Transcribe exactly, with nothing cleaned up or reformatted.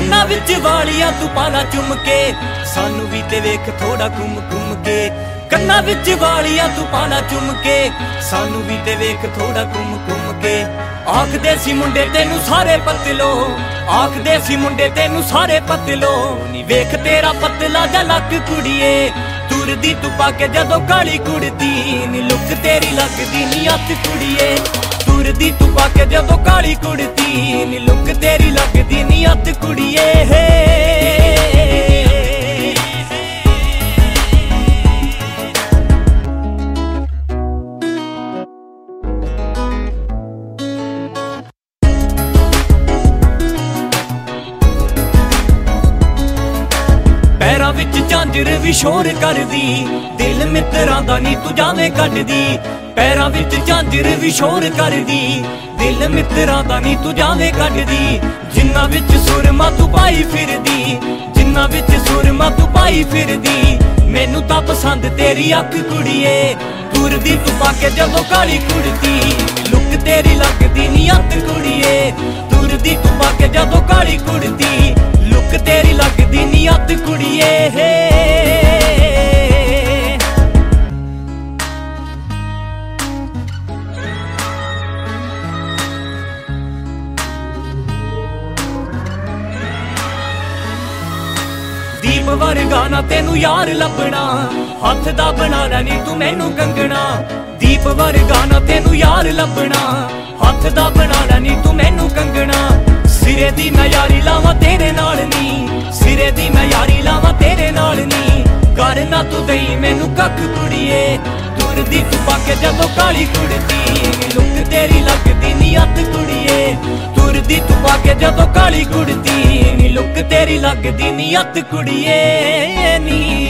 ਕੰਨਾਂ ਵਿੱਚ ਵਾਲੀਆਂ ਤੂੰ ਪਾਲਾ ਚੁੰਮ ਕੇ, ਸਾਨੂੰ ਵੀ ਤੇ ਵੇਖ ਥੋੜਾ ਘੁੰਮ ਘੁੰਮ ਕੇ। ਕੰਨਾਂ ਵਿੱਚ ਵਾਲੀਆਂ ਤੂੰ ਪਾਲਾ ਚੁੰਮ ਕੇ, ਸਾਨੂੰ ਵੀ ਤੇ ਵੇਖ ਥੋੜਾ ਘੁੰਮ ਘੁੰਮ ਕੇ। ਆਖਦੇ ਸੀ ਮੁੰਡੇ ਤੈਨੂੰ ਸਾਰੇ ਪਤਲੋ, ਆਖਦੇ ਸੀ ਮੁੰਡੇ ਤੈਨੂੰ ਸਾਰੇ ਪਤਲੋ, ਨੀ ਵੇਖ ਤੇਰਾ ਪਤਲਾ ਜਾ ਲੱਕ ਕੁੜੀਏ। ਤੁਰਦੀ ਤੂੰ ਪਾ ਕੇ ਜਦੋਂ ਕਾਲੀ ਕੁੜਤੀ, ਨੀ ਲੁੱਕ ਤੇਰੀ ਲੱਗਦੀ ਨੀ ਅੱਤ ਕੁੜੀਏ। ਤੁਰਦੀ ਤੂੰ ਪਾ ਕੇ ਜਦੋਂ ਕਾਲੀ ਕੁੜਤੀ, ਨੀ ਲੁੱਕ ਤੇਰੀ ਲੱਗਦੀ ਨੀ ਅੱਤ ਕੁੜੀਏ। ਪੈਰਾਂ ਵਿੱਚ ਝਾਂਜਰ ਵੀ ਸ਼ੋਰ ਕਰਦੀ, ਦਿਲ ਮਿੱਤਰਾਂ ਦਾ ਨੀ ਤੂੰ ਜਾਵੇਂ ਕੱਢਦੀ। ਪੈਰਾਂ ਵਿੱਚ ਝਾਂਜਰ ਵੀ ਸ਼ੋਰ ਕਰਦੀ, ਦਿਲ ਮਿੱਤਰਾਂ ਦਾ ਨੀ ਤੂੰ ਜਾਵੇਂ ਕੱਢਦੀ। ਜਿੰਨਾ ਵਿੱਚ ਸੁਰਮਾ ਤੂੰ ਪਾਈ ਫਿਰਦੀ, ਜਿੰਨਾ ਵਿੱਚ ਸੁਰਮਾ ਤੂੰ ਪਾਈ ਫਿਰਦੀ, ਮੈਨੂੰ ਤਾਂ ਪਸੰਦ ਤੇਰੀ ਅੱਖ ਕੁੜੀਏ। ਤੁਰਦੀ ਤੂੰ ਪਾ ਕੇ ਜਦੋਂ ਕਾਲੀ ਕੁੜਤੀ, ਲੁੱਕ ਤੇਰੀ ਲੱਗਦੀ ਨੀ ਅੱਤ ਕੁੜੀਏ। ਤੁਰਦੀ ਤੂੰ ਪਾ ਕੇ ਜਦੋਂ ਕਾਲੀ ਕੁੜਤੀ, ਲੁੱਕ ਤੇਰੀ ਲੱਗਦੀ ਨੀ ਅੱਤ ਕੁੜੀਏ। ਦੀਪ ਵਰਗਾ ਨਾ ਤੈਨੂੰ ਯਾਰ ਲੱਭਣਾ, ਹੱਥ ਦਾ ਬਣਾਣਾ ਨੀ ਤੂੰ ਮੈਨੂੰ ਕੰਗਣਾ। ਦੀਪ ਵਰਗਾ ਨਾ ਤੈਨੂੰ ਯਾਰ ਲੱਭਣਾ, ਹੱਥ ਦਾ ਬਣਾਣਾ ਨੀ ਤੂੰ ਮੈਨੂੰ ਕੰਗਣਾ। ਸਿਰੇ ਦੀ ਮੈਂ ਯਾਰੀ ਲਾਵਾਂ ਤੇਰੇ ਨਾਲ ਨੀ, ਸਿਰੇ ਦੀ ਮੈਂ ਯਾਰੀ ਲਾਵਾਂ ਤੇਰੇ ਨਾਲ ਨੀ। ਕਰ ਨਾ ਤੂੰ ਦਈ ਮੈਨੂੰ ਕੱਖ ਕੁੜੀਏ। ਤੁਰਦੀ ਤੂੰ ਪਾ ਕੇ ਜਦੋਂ ਕਾਲੀ ਕੁੜਤੀ, ਲੁੱਕ ਤੇਰੀ ਲੱਗਦੀ ਨੀ ਅੱਤ ਕੁੜੀਏ। ਤੁਰਦੀ ਤੂੰ ਪਾ ਕੇ ਜਦੋਂ ਕਾਲੀ ਕੁੜਤੀ, ਨੀ ਲੁੱਕ ਤੇਰੀ ਲੱਗਦੀ ਨੀ ਅੱਤ ਕੁੜੀਏ ਨੀ।